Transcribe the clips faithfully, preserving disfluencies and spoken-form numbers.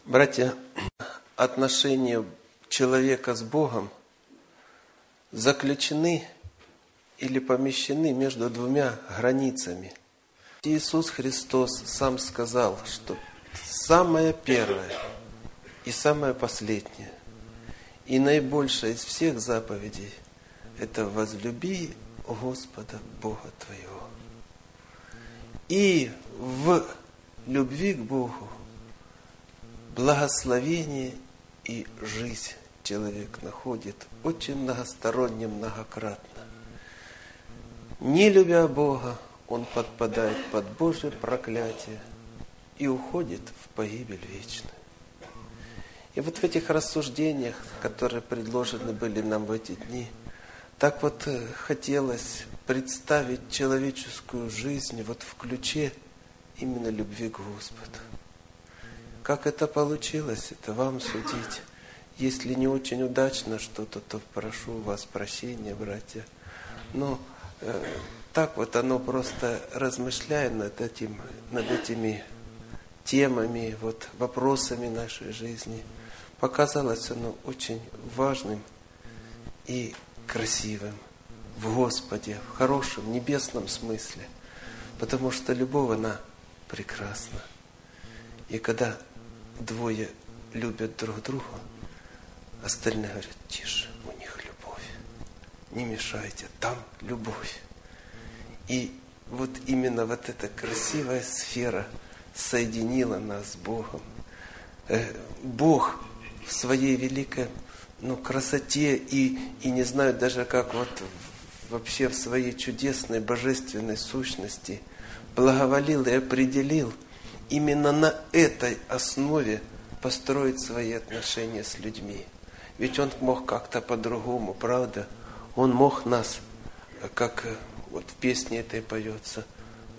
Братья, отношения человека с Богом заключены или помещены между двумя границами. Иисус Христос сам сказал, что самое первое и самое последнее, и наибольшее из всех заповедей – это возлюби Господа Бога твоего. И в любви к Богу благословение и жизнь человек находит очень многосторонне, многократно. Не любя Бога, он подпадает под Божие проклятие и уходит в погибель вечную. И вот в этих рассуждениях, которые предложены были нам в эти дни, так вот хотелось представить человеческую жизнь вот в ключе именно любви к Господу. Как это получилось, это вам судить. Если не очень удачно что-то, то прошу у вас прощения, братья. Но э, так вот оно просто, размышляя над этим, над этими темами, вот, вопросами нашей жизни, показалось оно очень важным и красивым в Господе, в хорошем, небесном смысле. Потому что любовь, она прекрасна. И когда двое любят друг друга, остальные говорят: тише, у них любовь. Не мешайте, там любовь. И вот именно вот эта красивая сфера соединила нас с Богом. Бог в своей великой ну, красоте и, и не знаю даже как вот вообще в своей чудесной божественной сущности благоволил и определил именно на этой основе построить свои отношения с людьми. Ведь Он мог как-то по-другому, правда? Он мог нас, как вот в песне этой поется,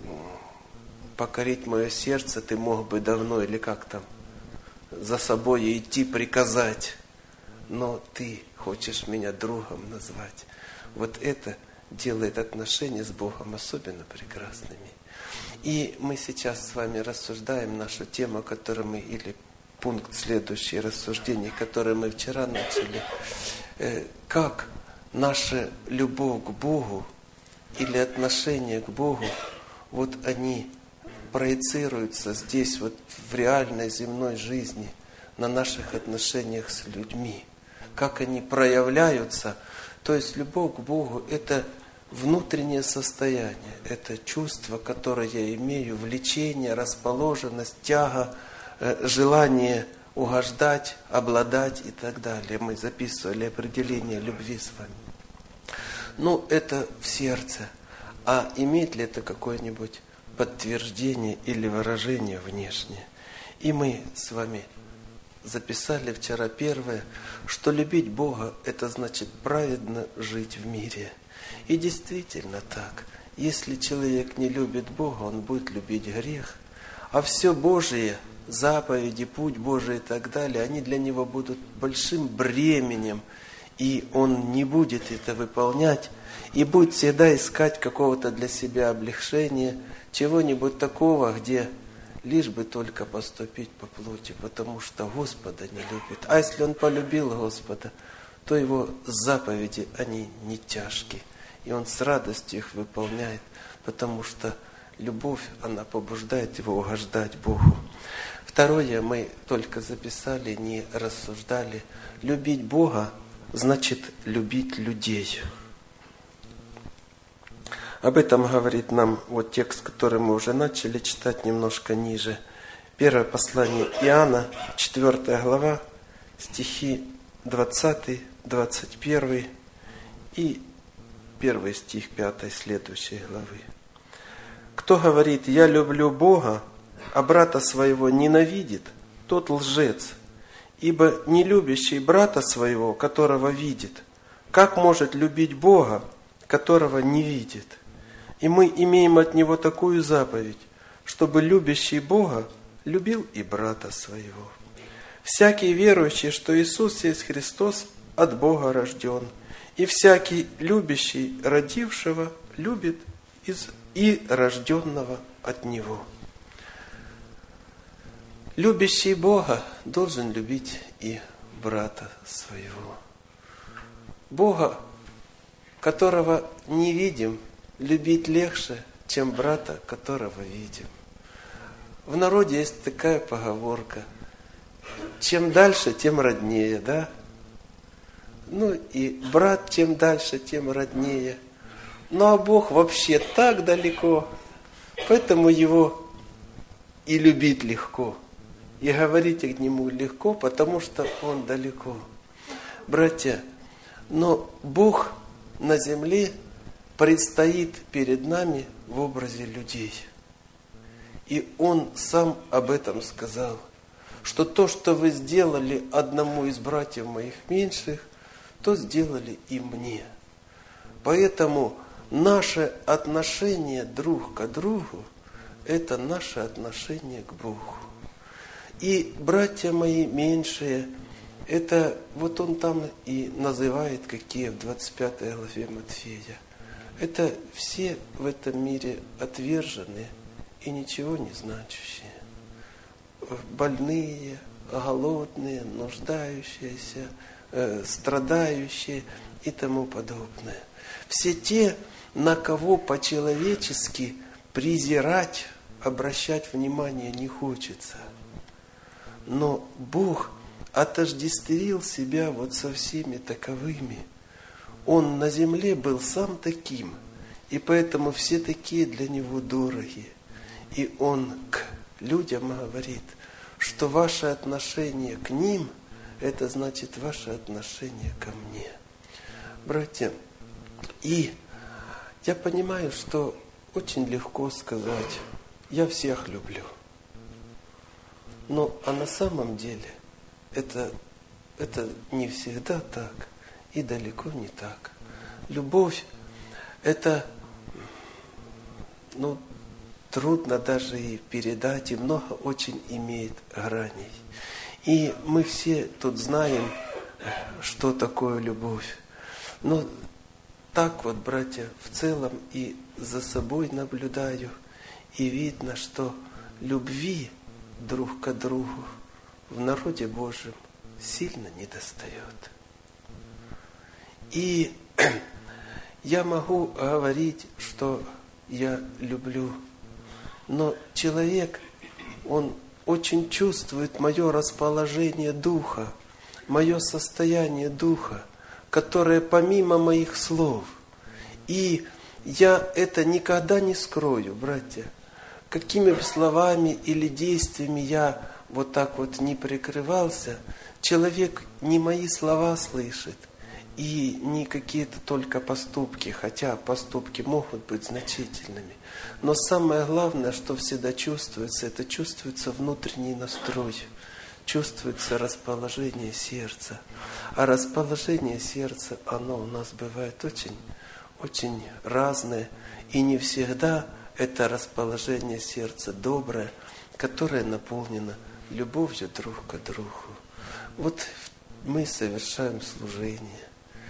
покорить мое сердце ты мог бы давно, или как там, за собой идти приказать, но ты хочешь меня другом назвать. Вот это делает отношения с Богом особенно прекрасными. И мы сейчас с вами рассуждаем нашу тему, которую мы, или пункт следующий рассуждений, который мы вчера начали. Как наша любовь к Богу или отношение к Богу, вот они проецируются здесь, вот в реальной земной жизни, на наших отношениях с людьми. Как они проявляются. То есть любовь к Богу – это внутреннее состояние, это чувство, которое я имею, влечение, расположенность, тяга, желание угождать, обладать и так далее. Мы записывали определение любви с вами. Ну, это в сердце. А имеет ли это какое-нибудь подтверждение или выражение внешнее? И мы с вами записали вчера первое, что любить Бога – это значит праведно жить в мире. И действительно так. Если человек не любит Бога, он будет любить грех. А все Божие, заповеди, путь Божий и так далее, они для него будут большим бременем. И он не будет это выполнять. И будет всегда искать какого-то для себя облегчения, чего-нибудь такого, где лишь бы только поступить по плоти, потому что Господа не любит. А если он полюбил Господа, то его заповеди, они не тяжкие. И он с радостью их выполняет, потому что любовь, она побуждает его угождать Богу. Второе, мы только записали, не рассуждали. Любить Бога значит любить людей. Об этом говорит нам вот текст, который мы уже начали читать немножко ниже. Первое послание Иоанна, четвёртая глава, стихи двадцатый, двадцать первый и первый стих пятой следующей главы. Кто говорит: «Я люблю Бога», а брата своего ненавидит, тот лжец. Ибо не любящий брата своего, которого видит, как может любить Бога, которого не видит? И мы имеем от Него такую заповедь, чтобы любящий Бога любил и брата своего. Всякий верующий, что Иисус есть Христос, от Бога рожден, и всякий любящий родившего любит и рожденного от Него. Любящий Бога должен любить и брата своего. Бога, которого не видим, любить легче, чем брата, которого видим. В народе есть такая поговорка: чем дальше, тем роднее, да? Ну и брат чем дальше, тем роднее. Ну а Бог вообще так далеко, поэтому его и любить легко, и говорить к Нему легко, потому что Он далеко. Братья, но Бог на земле предстоит перед нами в образе людей. И Он сам об этом сказал, что то, что вы сделали одному из братьев моих меньших, то сделали и мне. Поэтому наше отношение друг к другу – это наше отношение к Богу. И братья мои меньшие, это вот он там и называет, какие в двадцать пятой главе Матфея. Это все в этом мире отверженные и ничего не значащие. Больные, голодные, нуждающиеся, э, страдающие и тому подобное. Все те, на кого по-человечески презирать, обращать внимание не хочется. Но Бог отождествил себя вот со всеми таковыми. Он на земле был сам таким, и поэтому все такие для Него дорогие. И Он к людям говорит, что ваше отношение к ним, это значит ваше отношение ко мне. Братья, и я понимаю, что очень легко сказать: я всех люблю. Но а на самом деле это, это не всегда так и далеко не так. Любовь это, ну, трудно даже и передать, и много очень имеет граней. И мы все тут знаем, что такое любовь. Но так вот, братья, в целом и за собой наблюдаю, и видно, что любви друг к другу в народе Божьем сильно недостает. И я могу говорить, что я люблю, но человек, он очень чувствует мое расположение духа, мое состояние духа, которое помимо моих слов. И я это никогда не скрою, братья. Какими бы словами или действиями я вот так вот не прикрывался, человек не мои слова слышит, и не какие-то только поступки, хотя поступки могут быть значительными. Но самое главное, что всегда чувствуется, это чувствуется внутренний настрой, чувствуется расположение сердца. А расположение сердца, оно у нас бывает очень, очень разное, и не всегда это расположение сердца доброе, которое наполнено любовью друг к другу. Вот мы совершаем служение.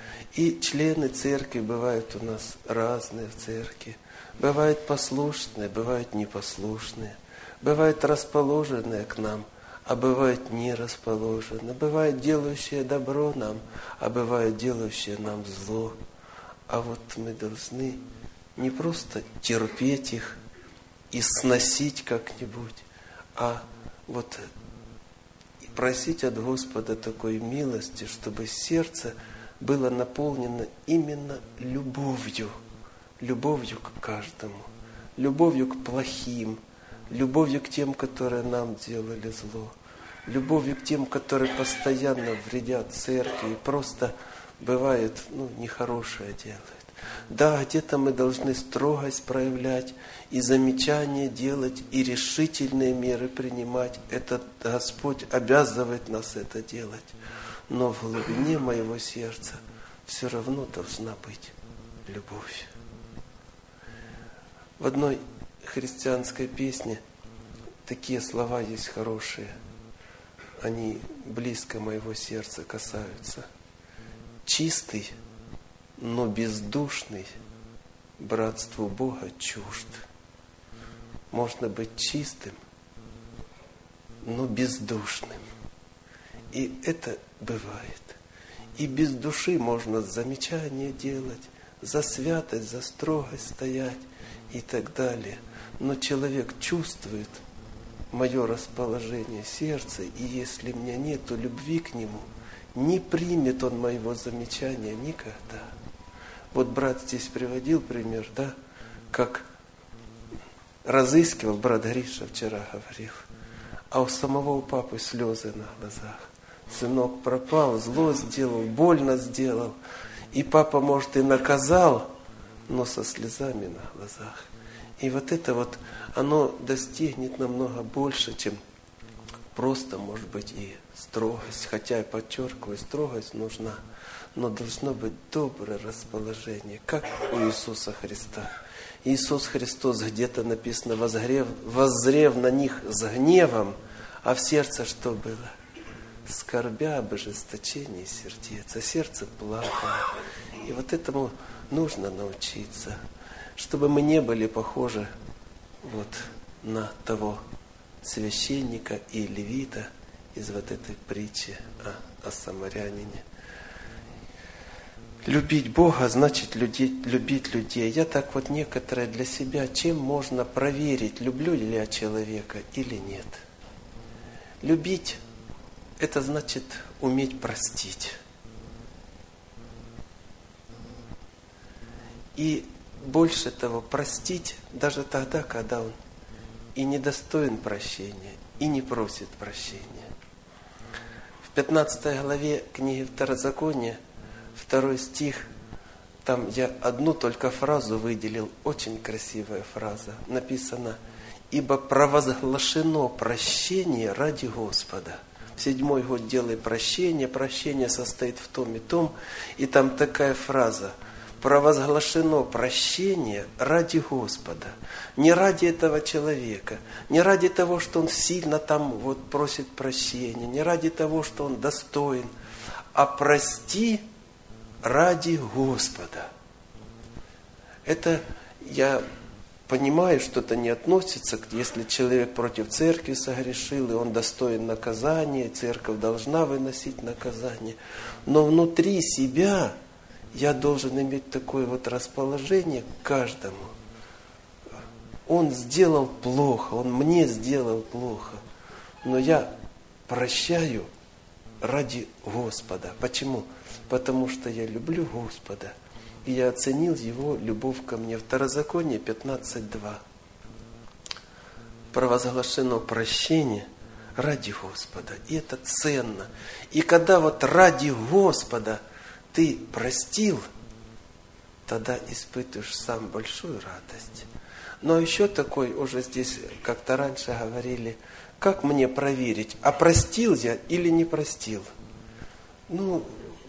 И члены церкви бывают у нас разные в церкви. Бывают послушные, бывают непослушные. Бывают расположенные к нам, а бывают не расположенные. Бывают делающие добро нам, а бывают делающие нам зло. А вот мы должны не просто терпеть их и сносить как-нибудь, а вот просить от Господа такой милости, чтобы сердце было наполнено именно любовью, любовью к каждому, любовью к плохим, любовью к тем, которые нам делали зло, любовью к тем, которые постоянно вредят церкви и просто бывает, ну, нехорошее делают. Да, где-то мы должны строгость проявлять, и замечания делать, и решительные меры принимать. Это Господь обязывает нас это делать. Но в глубине моего сердца все равно должна быть любовь. В одной христианской песне такие слова есть хорошие. Они близко моего сердца касаются. Чистый, но бездушный, братству Бога чужд. Можно быть чистым, но бездушным. И это бывает. И без души можно замечания делать, за святость, за строгость стоять и так далее. Но человек чувствует мое расположение сердца, и если у меня нету любви к нему, не примет он моего замечания никогда. Вот брат здесь приводил пример, да, как разыскивал, брат Гриша вчера говорил, а у самого у папы слезы на глазах. Сынок пропал, зло сделал, больно сделал. И папа, может, и наказал, но со слезами на глазах. И вот это вот, оно достигнет намного больше, чем просто, может быть, и строгость. Хотя, я подчеркиваю, строгость нужна, но должно быть доброе расположение, как у Иисуса Христа. Иисус Христос, где-то написано, возгрев, воззрев на них с гневом, а в сердце что было? Скорбя об ожесточении сердец, а сердце плакало. И вот этому нужно научиться, чтобы мы не были похожи вот на того священника и левита из вот этой притчи о, о самарянине. Любить Бога значит любить, любить людей. Я так вот некоторые для себя, чем можно проверить, люблю ли я человека или нет. Любить — это значит уметь простить. И больше того, простить даже тогда, когда он и недостоин прощения, и не просит прощения. В пятнадцатой главе книги Второзакония, второй стих, там я одну только фразу выделил, очень красивая фраза. Написано: «Ибо провозглашено прощение ради Господа». В седьмой год делай прощение, прощение состоит в том и том. И там такая фраза: провозглашено прощение ради Господа. Не ради этого человека, не ради того, что он сильно там вот просит прощения, не ради того, что он достоин, а прости ради Господа. Это я понимаю, что это не относится, если человек против церкви согрешил, и он достоин наказания, церковь должна выносить наказание. Но внутри себя я должен иметь такое вот расположение к каждому. Он сделал плохо, он мне сделал плохо, но я прощаю ради Господа. Почему? Потому что я люблю Господа. И я оценил Его любовь ко мне. Второзаконие пятнадцать два. Провозглашено прощение ради Господа. И это ценно. И когда вот ради Господа ты простил, тогда испытываешь сам большую радость. Но еще такой, уже здесь как-то раньше говорили, как мне проверить, а простил я или не простил? Ну,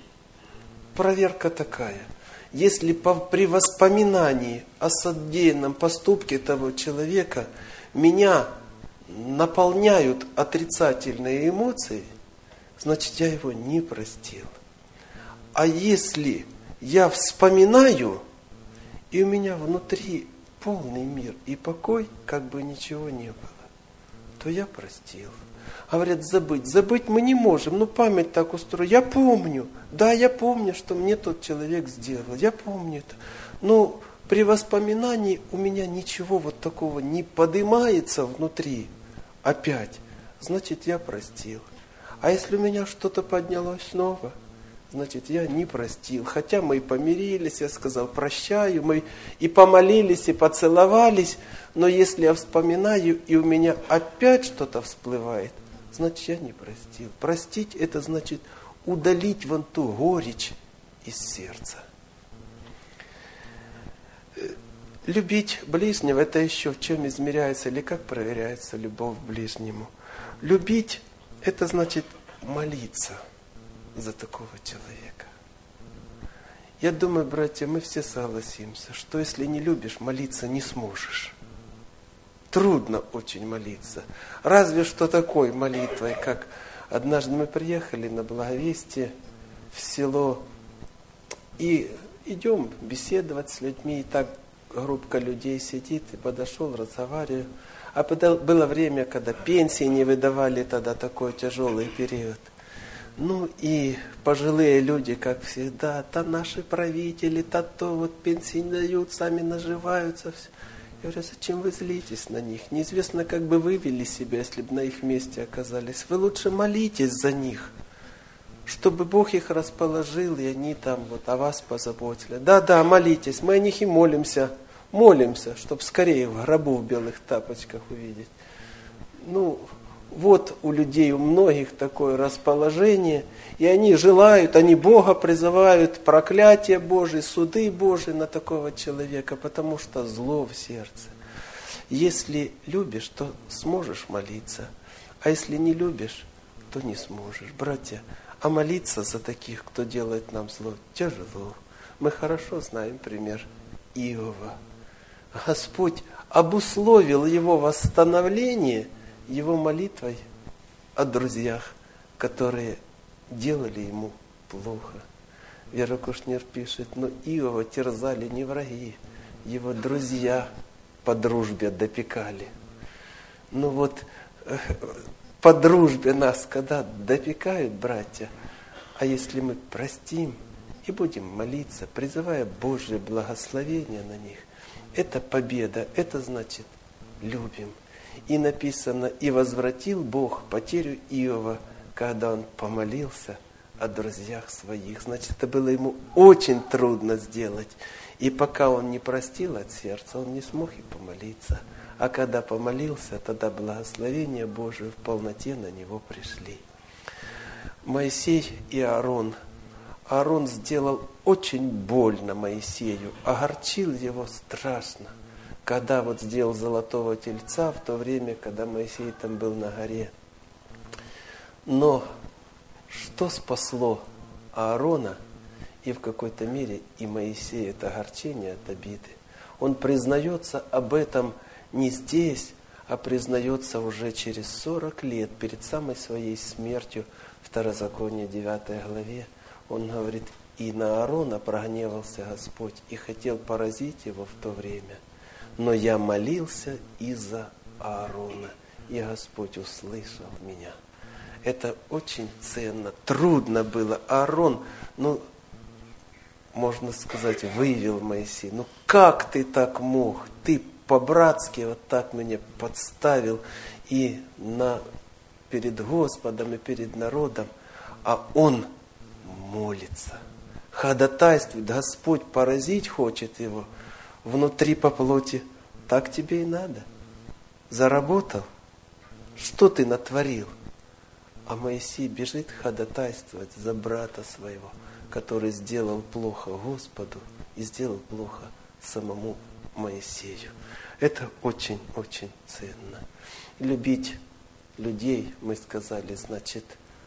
проверка такая. Если при воспоминании о содеянном поступке того человека меня наполняют отрицательные эмоции, значит, я его не простил. А если я вспоминаю, и у меня внутри полный мир и покой, как бы ничего не было, то я простил. Говорят, забыть. Забыть мы не можем, но память так устроена. Я помню, да, я помню, что мне тот человек сделал. Я помню это. Но при воспоминании у меня ничего вот такого не поднимается внутри опять. Значит, я простил. А если у меня что-то поднялось снова, значит, я не простил. Хотя мы и помирились, я сказал, прощаю, мы и помолились, и поцеловались. Но если я вспоминаю, и у меня опять что-то всплывает, значит, я не простил. Простить — это значит удалить вон ту горечь из сердца. Любить ближнего — это еще в чем измеряется или как проверяется любовь к ближнему. Любить — это значит молиться за такого человека. Я думаю, братья, мы все согласимся, что если не любишь, молиться не сможешь. Трудно очень молиться. Разве что такой молитвой, как однажды мы приехали на Благовестие в село и идем беседовать с людьми, и так группка людей сидит, и подошел, разговариваю. А было время, когда пенсии не выдавали, тогда такой тяжелый период. Ну и пожилые люди, как всегда, то наши правители, то то вот пенсии не дают, сами наживаются. Все. Я говорю, зачем вы злитесь на них? Неизвестно, как бы вы вели себя, если бы на их месте оказались. Вы лучше молитесь за них, чтобы Бог их расположил, и они там вот о вас позаботили. Да-да, молитесь, мы о них и молимся. Молимся, чтобы скорее в гробу в белых тапочках увидеть. Ну, вот у людей, у многих такое расположение, и они желают, они Бога призывают, проклятие Божие, суды Божии на такого человека, потому что зло в сердце. Если любишь, то сможешь молиться, а если не любишь, то не сможешь. Братья, а молиться за таких, кто делает нам зло, тяжело. Мы хорошо знаем пример Иова. Господь обусловил его восстановление его молитвой о друзьях, которые делали ему плохо. Вера Кушнер пишет, но Иова терзали не враги, его друзья по дружбе допекали. Ну вот, по дружбе нас, когда допекают, братья, а если мы простим и будем молиться, призывая Божье благословение на них, это победа, это значит любим. И написано, и возвратил Бог потерю Иова, когда он помолился о друзьях своих. Значит, это было ему очень трудно сделать. И пока он не простил от сердца, он не смог и помолиться. А когда помолился, тогда благословения Божие в полноте на него пришли. Моисей и Аарон. Аарон сделал очень больно Моисею, огорчил его страшно, когда вот сделал золотого тельца в то время, когда Моисей там был на горе. Но что спасло Аарона и в какой-то мере и Моисея, это огорчение от обиды? Он признается об этом не здесь, а признается уже через сорок лет, перед самой своей смертью, Второзаконие девятой главе. Он говорит, и на Аарона прогневался Господь и хотел поразить его в то время. Но я молился из-за Аарона, и Господь услышал меня. Это очень ценно. Трудно было. Аарон, ну, можно сказать, вывел Моисея. Ну, как ты так мог? Ты по-братски вот так меня подставил и на, перед Господом, и перед народом. А он молится, ходатайствует. Господь поразить хочет его. Внутри по плоти, так тебе и надо. Заработал? Что ты натворил? А Моисей бежит ходатайствовать за брата своего, который сделал плохо Господу и сделал плохо самому Моисею. Это очень-очень ценно. Любить людей, мы сказали, значит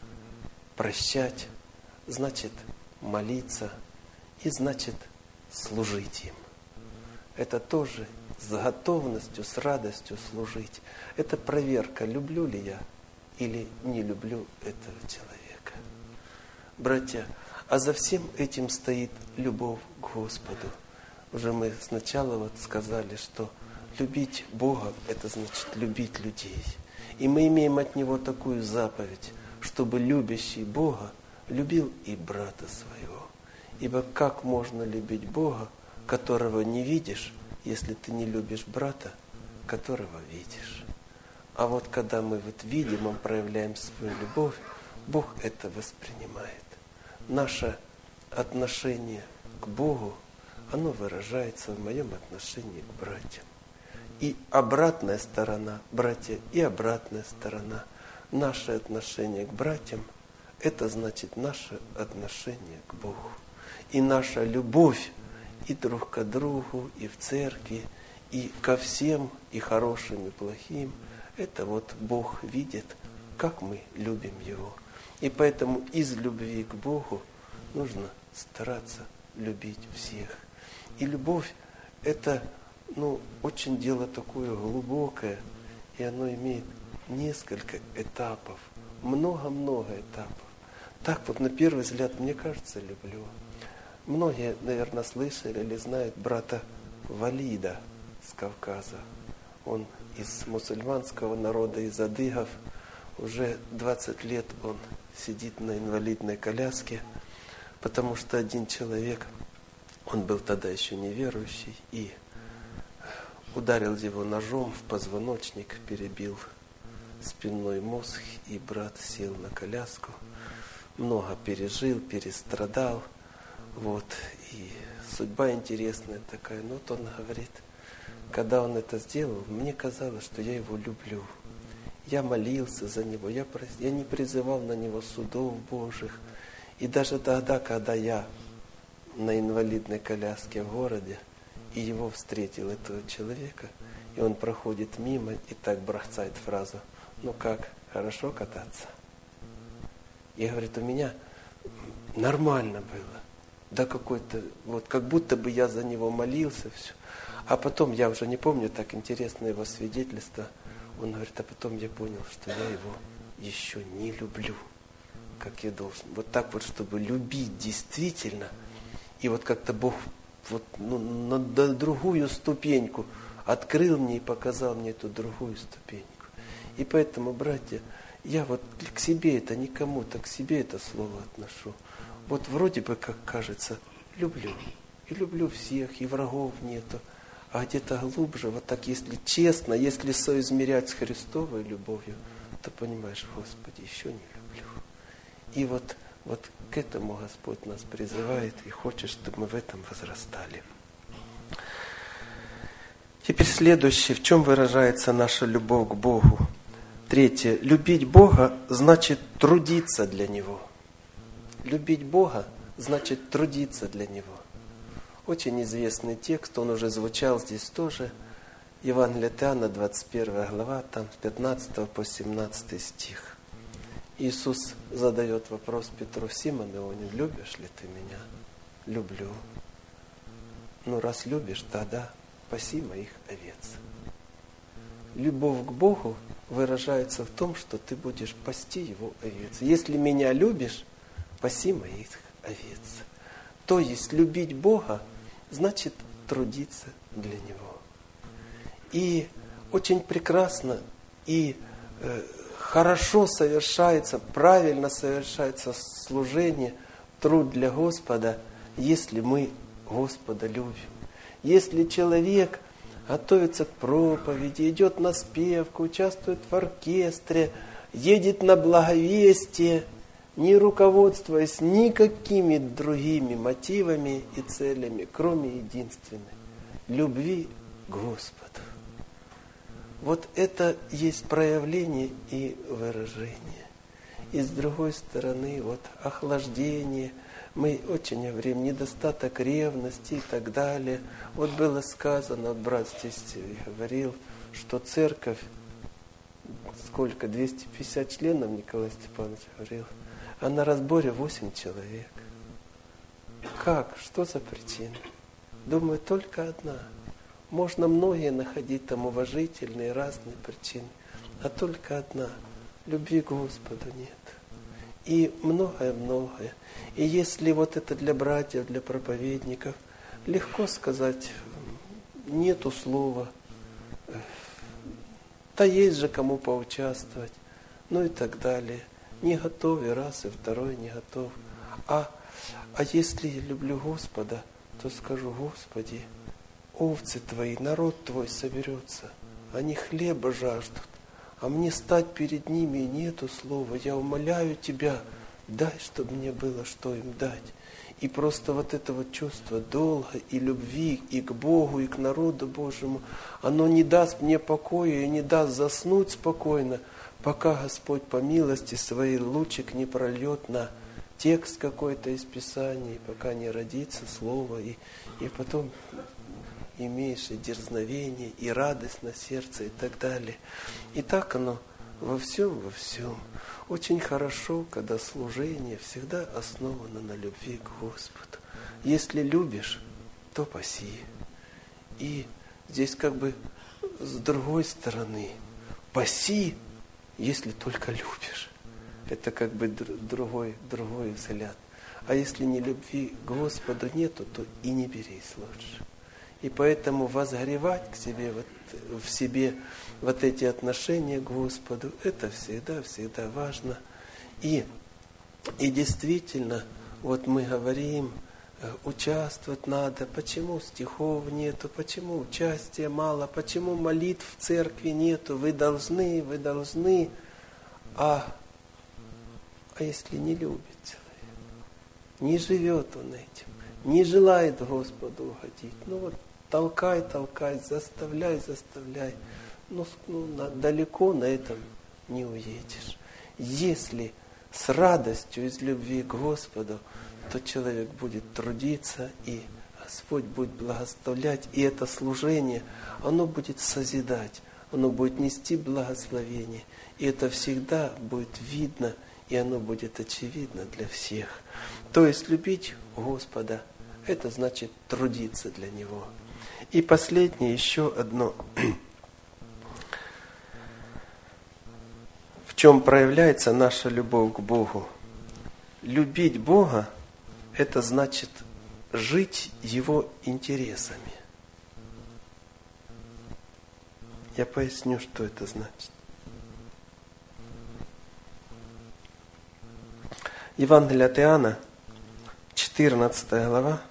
прощать, значит молиться и значит служить им. Это тоже с готовностью, с радостью служить. Это проверка, люблю ли я или не люблю этого человека. Братья, а за всем этим стоит любовь к Господу. Уже мы сначала вот сказали, что любить Бога, это значит любить людей. И мы имеем от Него такую заповедь, чтобы любящий Бога любил и брата своего. Ибо как можно любить Бога, которого не видишь, если ты не любишь брата, которого видишь? А вот когда мы вот видим, проявляем свою любовь, Бог это воспринимает. Наше отношение к Богу, оно выражается в моем отношении к братьям. И обратная сторона, братья, и обратная сторона. Наше отношение к братьям, это значит наше отношение к Богу. И наша любовь и друг к другу, и в церкви, и ко всем, и хорошим, и плохим, это вот Бог видит, как мы любим Его. И поэтому из любви к Богу нужно стараться любить всех. И любовь – это ну, очень дело такое глубокое, и оно имеет несколько этапов, много-много этапов. Так вот, на первый взгляд, мне кажется, люблю. Многие, наверное, слышали или знают брата Валида с Кавказа. Он из мусульманского народа, из адыгов. Уже двадцать лет он сидит на инвалидной коляске, потому что один человек, он был тогда еще неверующий, и ударил его ножом в позвоночник, перебил спинной мозг, и брат сел на коляску. Много пережил, перестрадал. Вот. И судьба интересная такая. Но вот он говорит, когда он это сделал, мне казалось, что я его люблю. Я молился за него, я, прос... я не призывал на него судов Божьих. И даже тогда, когда я на инвалидной коляске в городе, и его встретил, этого человека, и он проходит мимо и так бросает фразу: ну как, хорошо кататься? И говорит, у меня нормально было. Да какой-то, вот как будто бы я за него молился, все. А потом, я уже не помню, так интересно его свидетельство. Он говорит, а потом я понял, что я его еще не люблю, как я должен. Вот так вот, чтобы любить действительно. И вот как-то Бог вот, ну, на, на другую ступеньку открыл мне и показал мне эту другую ступеньку. И поэтому, братья, я вот к себе это, не кому-то, к себе это слово отношу. Вот вроде бы, как кажется, люблю. И люблю всех, и врагов нету. А где-то глубже, вот так, если честно, если соизмерять с Христовой любовью, то понимаешь, Господи, еще не люблю. И вот, вот к этому Господь нас призывает и хочет, чтобы мы в этом возрастали. Теперь следующее, в чем выражается наша любовь к Богу. Третье. Любить Бога значит трудиться для Него. Любить Бога значит трудиться для Него. Очень известный текст, он уже звучал здесь тоже. Евангелие от Иоанна, двадцать первая глава, там с пятнадцатого по семнадцатый стих. Иисус задает вопрос Петру: Симон Ионин, любишь ли ты меня? Люблю. Ну, раз любишь, тогда паси моих овец. Любовь к Богу выражается в том, что ты будешь пасти Его овец. Если меня любишь, паси моих овец. То есть любить Бога значит трудиться для Него. И очень прекрасно и э, хорошо совершается, правильно совершается служение, труд для Господа, если мы Господа любим. Если человек готовится к проповеди, идет на спевку, участвует в оркестре, едет на благовестие, не руководствуясь никакими другими мотивами и целями, кроме единственной – любви к Господу. Вот это есть проявление и выражение. И с другой стороны, вот охлаждение, мы очень говорим, недостаток ревности и так далее. Вот было сказано, брат здесь говорил, что церковь, сколько, двести пятьдесят членов, Николай Степанович говорил, а на разборе восемь человек. Как? Что за причина? Думаю, только одна. Можно многие находить там уважительные, разные причины, а только одна. Любви к Господу нет. И многое-многое. И если вот это для братьев, для проповедников, легко сказать, нету слова, да есть же кому поучаствовать, ну и так далее. Не готов, и раз, и второй не готов. А, а если я люблю Господа, то скажу: Господи, овцы Твои, народ Твой соберется, они хлеба жаждут, а мне стать перед ними и нету слова. Я умоляю Тебя, дай, чтобы мне было что им дать. И просто вот это вот чувство долга и любви и к Богу, и к народу Божьему, оно не даст мне покоя и не даст заснуть спокойно, пока Господь по милости Своей лучик не прольет на текст какой-то из Писания, пока не родится Слово, и, и потом имеешь и дерзновение, и радость на сердце, и так далее. И так оно во всем, во всем. Очень хорошо, когда служение всегда основано на любви к Господу. Если любишь, то паси. И здесь как бы с другой стороны, паси, если только любишь. Это как бы другой, другой взгляд. А если не любви к Господу нету, то и не берись лучше. И поэтому возгоревать к себе, вот, в себе вот эти отношения к Господу, это всегда, всегда важно. И, и действительно, вот мы говорим, участвовать надо, почему стихов нету, почему участия мало, почему молитв в церкви нету, вы должны, вы должны. А, а если не любит человек, не живет он этим, не желает Господу угодить, ну вот толкай, толкай, заставляй, заставляй, ну, ну на, далеко на этом не уедешь. Если с радостью из любви к Господу, то человек будет трудиться, и Господь будет благословлять, и это служение, оно будет созидать, оно будет нести благословение, и это всегда будет видно, и оно будет очевидно для всех. То есть любить Господа, это значит трудиться для Него. И последнее, еще одно. В чем проявляется наша любовь к Богу? Любить Бога – это значит жить Его интересами. Я поясню, что это значит. Евангелие от Иоанна, четырнадцатая глава,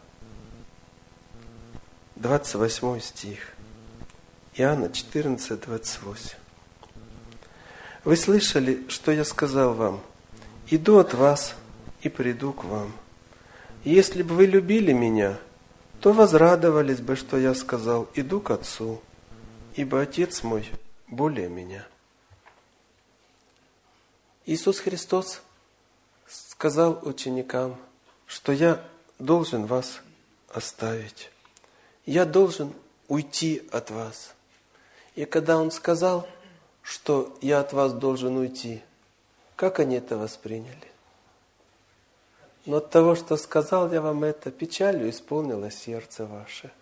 двадцать восьмой стих. Иоанна четырнадцать, двадцать восемь. Вы слышали, что я сказал вам? Иду от вас и приду к вам. Если бы вы любили меня, то возрадовались бы, что я сказал, иду к Отцу, ибо Отец мой более меня. Иисус Христос сказал ученикам, что я должен вас оставить. Я должен уйти от вас. И когда Он сказал, что я от вас должен уйти, как они это восприняли? Но от того, что сказал я вам это, печалью исполнило сердце ваше.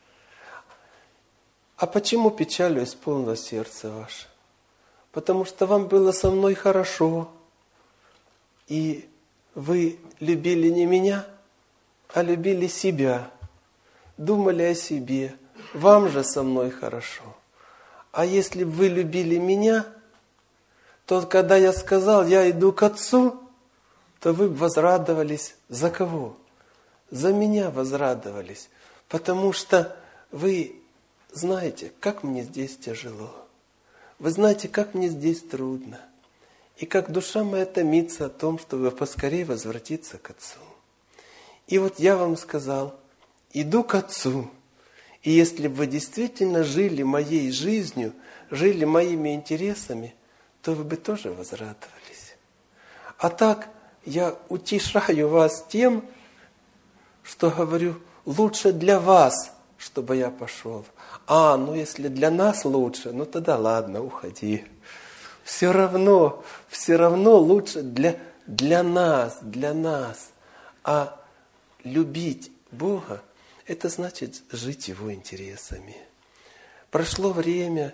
А почему печалью исполнило сердце ваше? Потому что вам было со мной хорошо, и вы любили не меня, а любили себя, думали о себе, вам же со мной хорошо. А если бы вы любили меня, то когда я сказал, я иду к Отцу, то вы бы возрадовались за кого? За меня возрадовались. Потому что вы знаете, как мне здесь тяжело. Вы знаете, как мне здесь трудно. И как душа моя томится о том, чтобы поскорее возвратиться к Отцу. И вот я вам сказал, иду к Отцу. И если бы вы действительно жили моей жизнью, жили моими интересами, то вы бы тоже возрадовались. А так я утешаю вас тем, что говорю, лучше для вас, чтобы я пошел. А, ну если для нас лучше, ну тогда ладно, уходи. Все равно, все равно лучше для, для нас, для нас. А любить Бога, это значит жить Его интересами. Прошло время,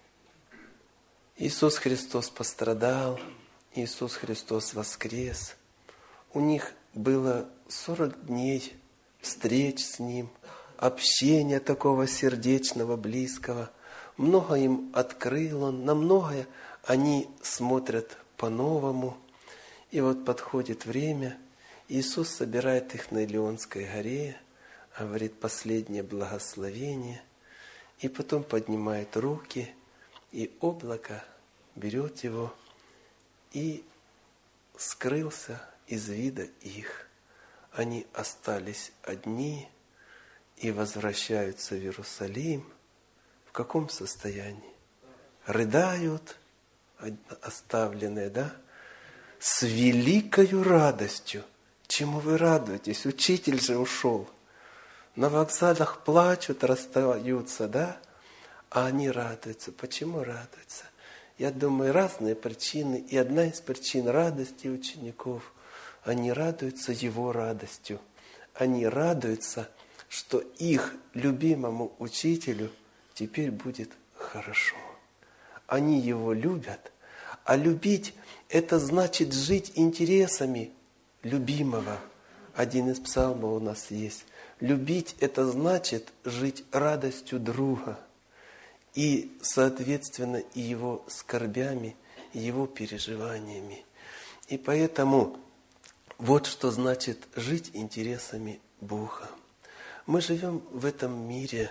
Иисус Христос пострадал, Иисус Христос воскрес. У них было сорок дней встреч с Ним, общения такого сердечного, близкого. Много им открыл Он, на многое они смотрят по-новому. И вот подходит время, Иисус собирает их на Илионской горе, говорит последнее благословение, и потом поднимает руки, и облако берет его, и скрылся из вида их. Они остались одни и возвращаются в Иерусалим. В каком состоянии? Рыдают, оставленные, да? С великою радостью. Чему вы радуетесь? Учитель же ушел. На вокзалах плачут, расстаются, да? А они радуются. Почему радуются? Я думаю, разные причины. И одна из причин радости учеников, они радуются Его радостью. Они радуются, что их любимому учителю теперь будет хорошо. Они Его любят. А любить – это значит жить интересами любимого. Один из псалмов у нас есть. Любить – это значит жить радостью друга и, соответственно, и его скорбями, и его переживаниями. И поэтому вот что значит жить интересами Бога. Мы живем в этом мире,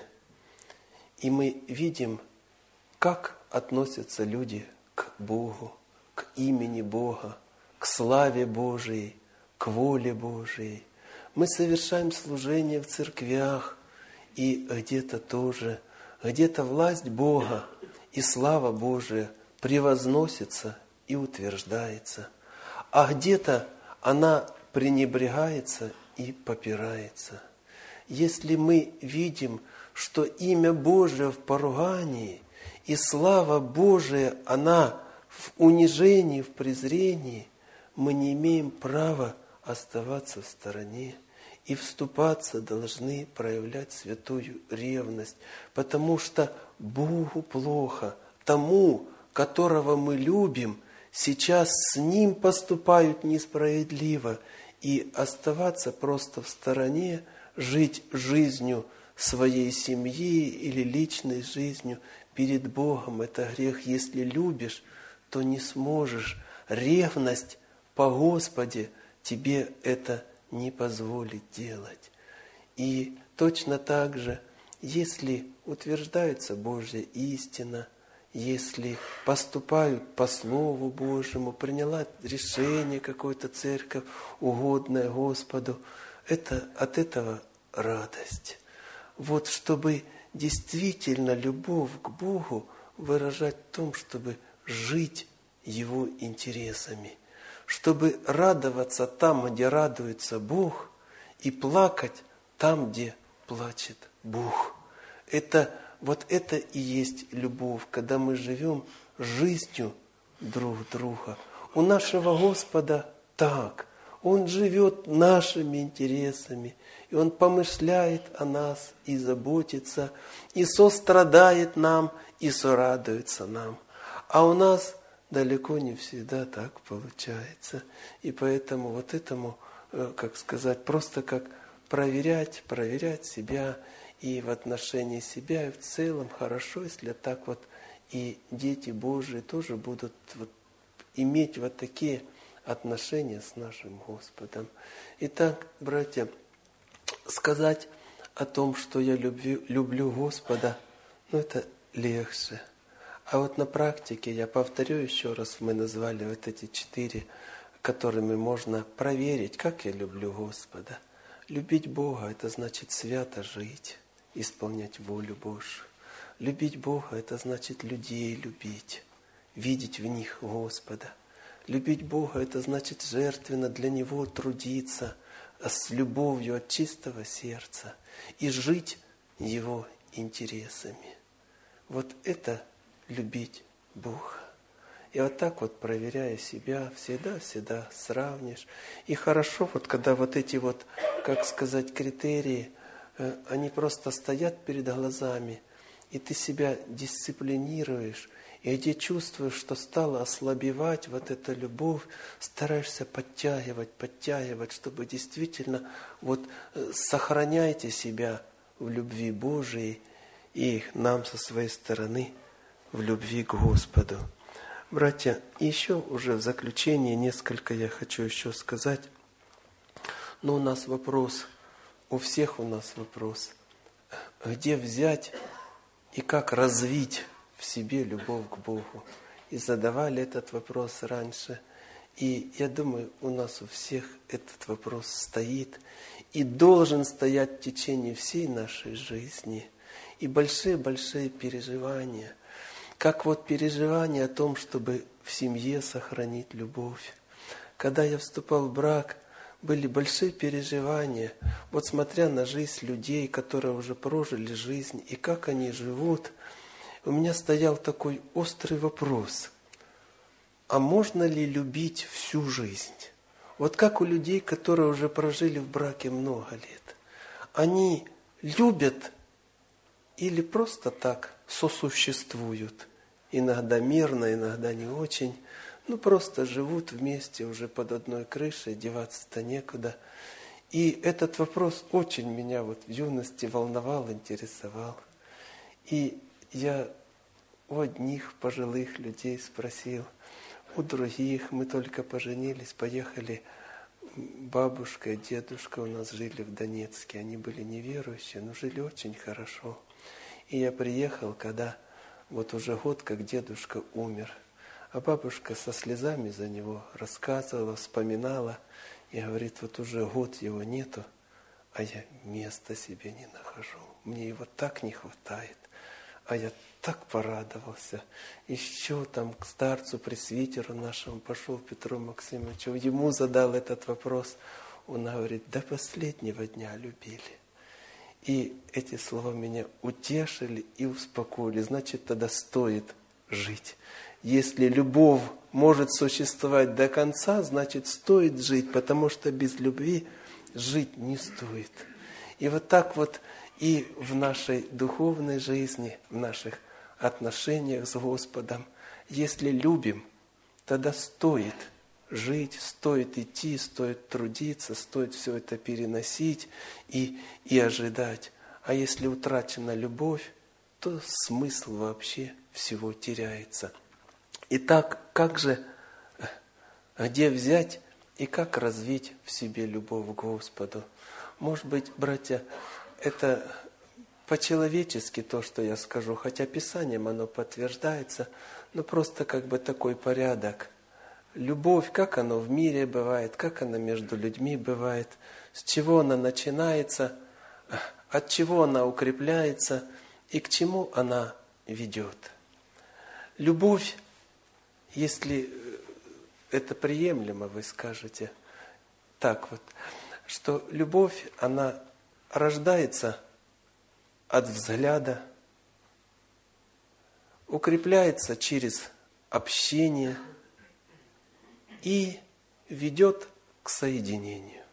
и мы видим, как относятся люди к Богу, к имени Бога, к славе Божией, к воле Божией. Мы совершаем служение в церквях, и где-то тоже, где-то власть Бога и слава Божия превозносится и утверждается, а где-то она пренебрегается и попирается. Если мы видим, что имя Божие в поругании и слава Божия, она в унижении, в презрении, мы не имеем права оставаться в стороне. И вступаться должны проявлять святую ревность, потому что Богу плохо, тому, которого мы любим, сейчас с Ним поступают несправедливо, и оставаться просто в стороне, жить жизнью своей семьи или личной жизнью перед Богом – это грех. Если любишь, то не сможешь. Ревность по Господе тебе это не позволит делать. И точно так же, если утверждается Божья истина, если поступают по Слову Божьему, приняла решение какое-то церковь, угодное Господу, это от этого радость. Вот чтобы действительно любовь к Богу выражать в том, чтобы жить Его интересами, чтобы радоваться там, где радуется Бог, и плакать там, где плачет Бог. Это, вот это и есть любовь, когда мы живем жизнью друг друга. У нашего Господа так. Он живет нашими интересами, и Он помышляет о нас, и заботится, и сострадает нам, и сорадуется нам. А у нас далеко не всегда так получается. И поэтому вот этому, как сказать, просто как проверять, проверять себя и в отношении себя, и в целом хорошо, если так вот и дети Божии тоже будут вот иметь вот такие отношения с нашим Господом. Итак, братья, сказать о том, что я люблю, люблю Господа, ну это легче. А вот на практике, я повторю еще раз, мы назвали вот эти четыре, которыми можно проверить, как я люблю Господа. Любить Бога – это значит свято жить, исполнять волю Божью. Любить Бога – это значит людей любить, видеть в них Господа. Любить Бога – это значит жертвенно для Него трудиться с любовью от чистого сердца и жить Его интересами. Вот это любить Бога. И вот так вот, проверяя себя, всегда-всегда сравнишь. И хорошо, вот когда вот эти вот, как сказать, критерии, они просто стоят перед глазами, и ты себя дисциплинируешь, и где чувствуешь, что стала ослабевать вот эта любовь, стараешься подтягивать, подтягивать, чтобы действительно вот сохраняйте себя в любви Божией и нам со своей стороны в любви к Господу. Братья, еще уже в заключение несколько я хочу еще сказать. Но у нас вопрос, у всех у нас вопрос, где взять и как развить в себе любовь к Богу. И задавали этот вопрос раньше. И я думаю, у нас у всех этот вопрос стоит и должен стоять в течение всей нашей жизни. И большие-большие переживания. Как вот переживание о том, чтобы в семье сохранить любовь. Когда я вступал в брак, были большие переживания. Вот смотря на жизнь людей, которые уже прожили жизнь, и как они живут, у меня стоял такой острый вопрос. А можно ли любить всю жизнь? Вот как у людей, которые уже прожили в браке много лет. Они любят или просто так сосуществуют? Иногда мирно, иногда не очень. Ну, просто живут вместе уже под одной крышей, деваться-то некуда. И этот вопрос очень меня вот в юности волновал, интересовал. И я у одних пожилых людей спросил, у других, мы только поженились, поехали, бабушка и дедушка у нас жили в Донецке, они были неверующие, но жили очень хорошо. И я приехал, когда вот уже год, как дедушка умер, а бабушка со слезами за него рассказывала, вспоминала, и говорит, вот уже год его нету, а я места себе не нахожу, мне его так не хватает. А я так порадовался. Еще там к старцу, пресвитеру нашему пошел, Петру Максимовичу, ему задал этот вопрос. Он говорит, до последнего дня любили. И эти слова меня утешили и успокоили. Значит, тогда стоит жить. Если любовь может существовать до конца, значит, стоит жить, потому что без любви жить не стоит. И вот так вот и в нашей духовной жизни, в наших отношениях с Господом, если любим, тогда стоит жить, стоит идти, стоит трудиться, стоит все это переносить и, и ожидать. А если утрачена любовь, то смысл вообще всего теряется. Итак, как же, где взять и как развить в себе любовь к Господу? Может быть, братья, это по-человечески то, что я скажу, хотя Писанием оно подтверждается, но просто как бы такой порядок. Любовь, как оно в мире бывает, как она между людьми бывает, с чего она начинается, от чего она укрепляется и к чему она ведет. Любовь, если это приемлемо, вы скажете так вот, что любовь, она рождается от взгляда, укрепляется через общение и ведет к соединению.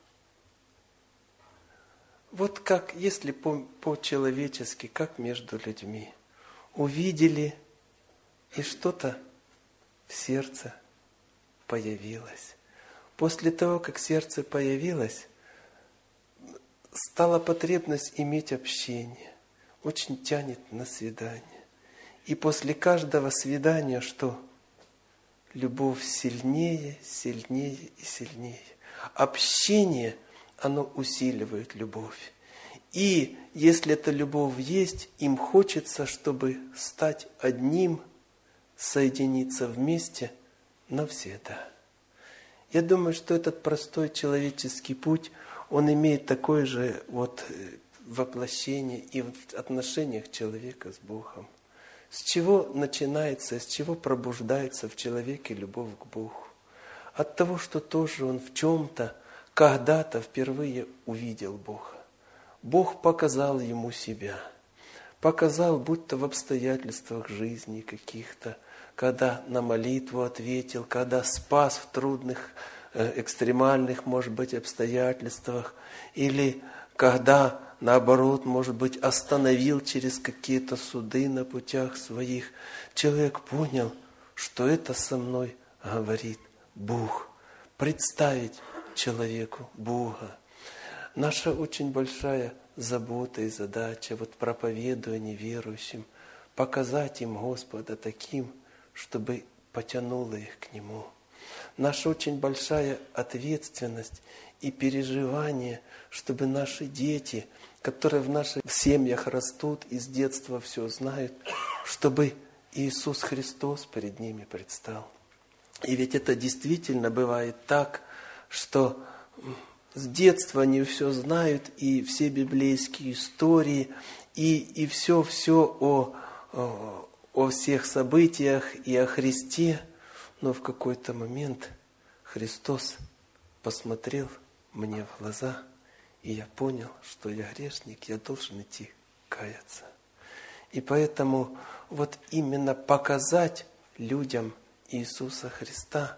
Вот как, если по- по-человечески, как между людьми, увидели, и что-то в сердце появилось. После того, как сердце появилось, стала потребность иметь общение. Очень тянет на свидание. И после каждого свидания что? Любовь сильнее, сильнее и сильнее. Общение, оно усиливает любовь. И если эта любовь есть, им хочется, чтобы стать одним, соединиться вместе навсегда. Я думаю, что этот простой человеческий путь, он имеет такое же вот воплощение и в отношениях человека с Богом. С чего начинается, с чего пробуждается в человеке любовь к Богу? От того, что тоже он в чем-то, когда-то впервые увидел Бога. Бог показал ему себя. Показал, будь то в обстоятельствах жизни каких-то, когда на молитву ответил, когда спас в трудных, экстремальных, может быть, обстоятельствах, или когда, наоборот, может быть, остановил через какие-то суды на путях своих. Человек понял, что это со мной говорит Бог. Представить человеку Бога. Наша очень большая забота и задача, вот проповедуя неверующим, показать им Господа таким, чтобы потянуло их к Нему. Наша очень большая ответственность и переживание, чтобы наши дети, которые в наших семьях растут и с детства все знают, чтобы Иисус Христос перед ними предстал. И ведь это действительно бывает так, что с детства они все знают, и все библейские истории, и, и все-все о, о, о всех событиях и о Христе. Но в какой-то момент Христос посмотрел мне в глаза, и я понял, что я грешник, я должен идти каяться. И поэтому вот именно показать людям Иисуса Христа,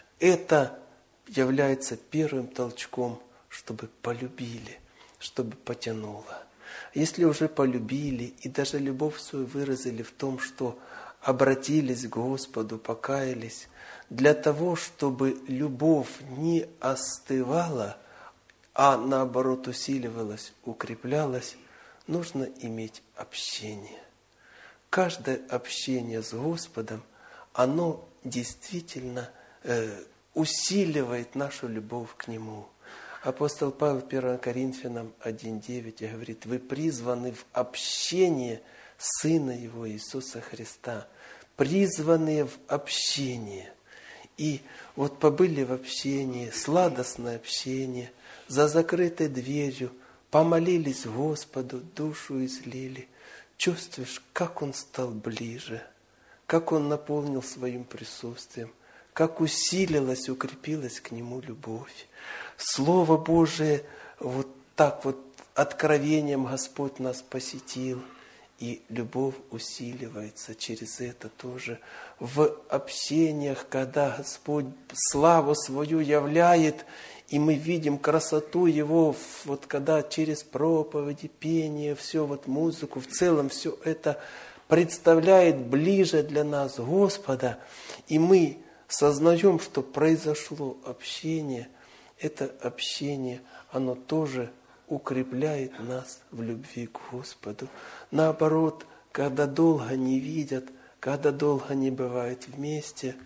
это является первым толчком, чтобы полюбили, чтобы потянуло. Если уже полюбили и даже любовь свою выразили в том, что обратились к Господу, покаялись, для того, чтобы любовь не остывала, а наоборот усиливалось, укреплялось, нужно иметь общение. Каждое общение с Господом, оно действительно э, усиливает нашу любовь к Нему. Апостол Павел первое Коринфянам один девять говорит: вы призваны в общение Сына Его Иисуса Христа. Призванные в общение. И вот побыли в общении, сладостное общение, за закрытой дверью, помолились Господу, душу излили. Чувствуешь, как Он стал ближе, как Он наполнил своим присутствием, как усилилась, укрепилась к Нему любовь. Слово Божие, вот так вот откровением Господь нас посетил, и любовь усиливается через это тоже. В общениях, когда Господь славу свою являет, и мы видим красоту Его, вот когда через проповеди, пение, все, вот музыку, в целом все это представляет ближе для нас Господа, и мы сознаем, что произошло общение, это общение, оно тоже укрепляет нас в любви к Господу. Наоборот, когда долго не видят, когда долго не бывают вместе,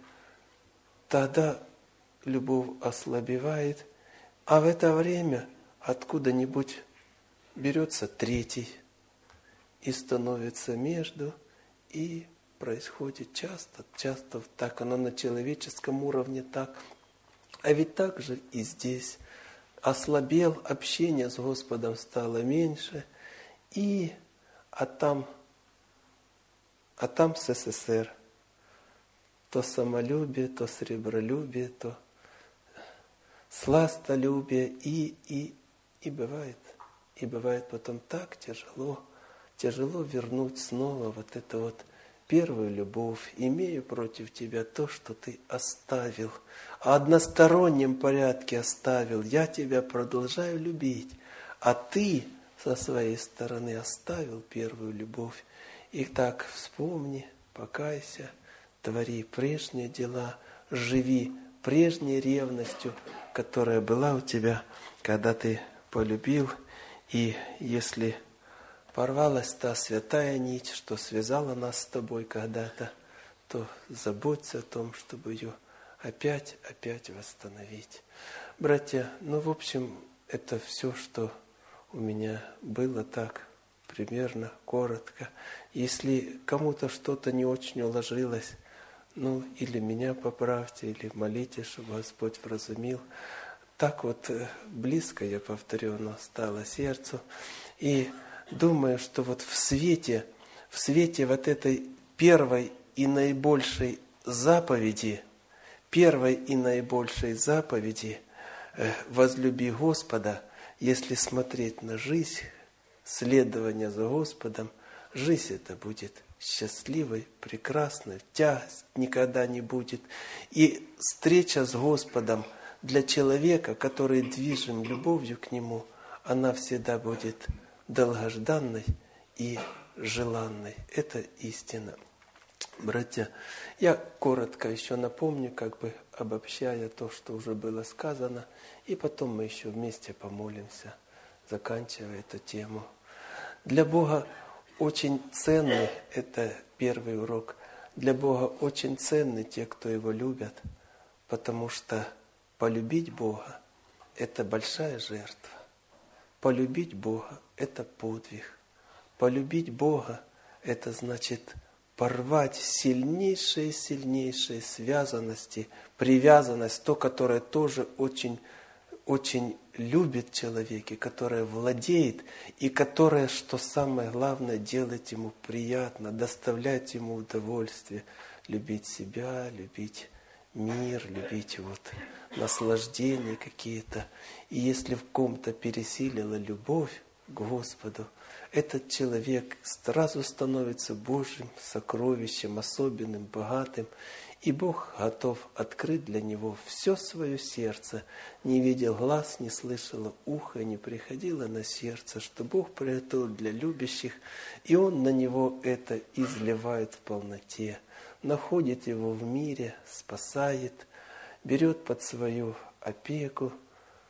тогда любовь ослабевает, а в это время откуда-нибудь берется третий и становится между, и происходит часто, часто так оно на человеческом уровне так. А ведь так же и здесь. Ослабел, общение с Господом стало меньше, и а там, а там СССР. То самолюбие, то сребролюбие, то сластолюбие, и, и, и бывает. И бывает потом так тяжело, тяжело вернуть снова вот это вот первую любовь. Имею против тебя то, что ты оставил. В одностороннем порядке оставил. Я тебя продолжаю любить. А ты со своей стороны оставил первую любовь. И так вспомни, покайся, твори прежние дела, живи прежней ревностью, которая была у тебя, когда ты полюбил. И если порвалась та святая нить, что связала нас с тобой когда-то, то заботься о том, чтобы ее опять, опять восстановить. Братья, ну, в общем, это все, что у меня было так, примерно, коротко. Если кому-то что-то не очень уложилось, ну, или меня поправьте, или молитесь, чтобы Господь вразумил. Так вот близко, я повторю, оно стало сердцу. И думаю, что вот в свете, в свете вот этой первой и наибольшей заповеди, первой и наибольшей заповеди «Возлюби Господа», если смотреть на жизнь, следование за Господом, жизнь эта будет счастливой, прекрасной, тягость никогда не будет. И встреча с Господом для человека, который движим любовью к Нему, она всегда будет долгожданной и желанной. Это истина. Братья, я коротко еще напомню, как бы обобщая то, что уже было сказано, и потом мы еще вместе помолимся, заканчивая эту тему. Для Бога очень ценный, это первый урок, для Бога очень ценны те, кто Его любят, потому что полюбить Бога – это большая жертва. Полюбить Бога – это подвиг. Полюбить Бога – это значит порвать сильнейшие, сильнейшие связанности, привязанность, то, которое тоже очень, очень любит человека, которое владеет, и которое, что самое главное, делает ему приятно, доставляет ему удовольствие, любить себя, любить мир, любить вот наслаждения какие-то. И если в ком-то пересилила любовь к Господу, этот человек сразу становится Божьим сокровищем, особенным, богатым. И Бог готов открыть для него все свое сердце. Не видел глаз, не слышало ухо, не приходило на сердце, что Бог приготовил для любящих, и Он на него это изливает в полноте. Находит его в мире, спасает, берет под свою опеку,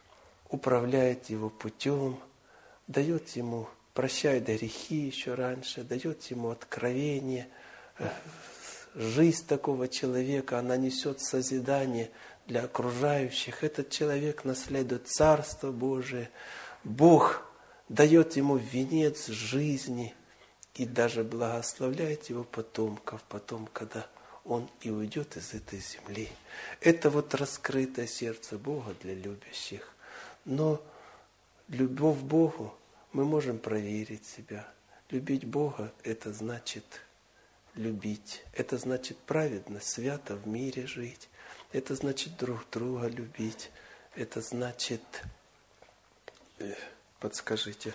управляет его путем, дает ему, прощает грехи еще раньше, дает ему откровение. Жизнь такого человека, она несет созидание для окружающих. Этот человек наследует Царство Божие. Бог дает ему венец жизни и даже благословляет его потомков, потом, когда он и уйдет из этой земли. Это вот раскрытое сердце Бога для любящих. Но любовь к Богу мы можем проверить себя. Любить Бога – это значит любить. Это значит праведно, свято в мире жить. Это значит друг друга любить. Это значит, э, подскажите,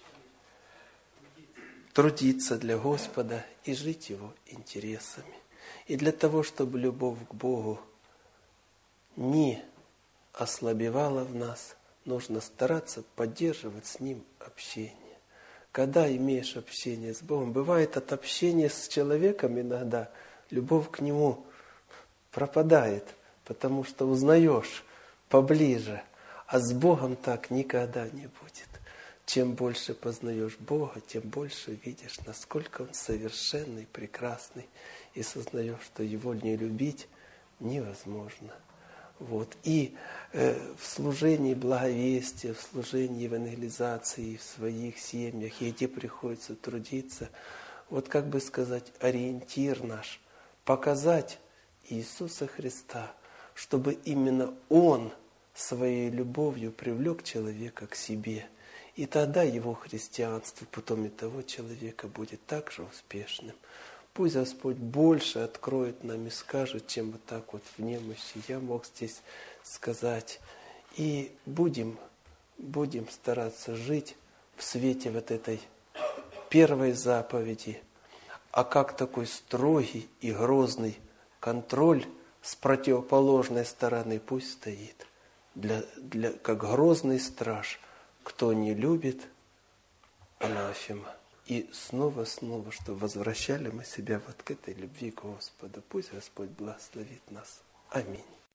трудиться для Господа и жить Его интересами. И для того, чтобы любовь к Богу не ослабевала в нас, нужно стараться поддерживать с Ним общение. Когда имеешь общение с Богом, бывает от общения с человеком иногда любовь к Нему пропадает, потому что узнаешь поближе, а с Богом так никогда не будет. Чем больше познаешь Бога, тем больше видишь, насколько Он совершенный, прекрасный, и сознаешь, что Его не любить невозможно. Вот. И э, в служении благовестия, в служении евангелизации, в своих семьях, и где приходится трудиться, вот как бы сказать, ориентир наш, показать Иисуса Христа, чтобы именно Он своей любовью привлек человека к себе. И тогда его христианство, потом и того человека будет также успешным. Пусть Господь больше откроет нам и скажет, чем вот так вот в немощи я мог здесь сказать. И будем, будем стараться жить в свете вот этой первой заповеди. А как такой строгий и грозный контроль с противоположной стороны пусть стоит. Для, для, как грозный страж, кто не любит, анафема. И снова-снова, что возвращали мы себя вот к этой любви к Господу. Пусть Господь благословит нас. Аминь.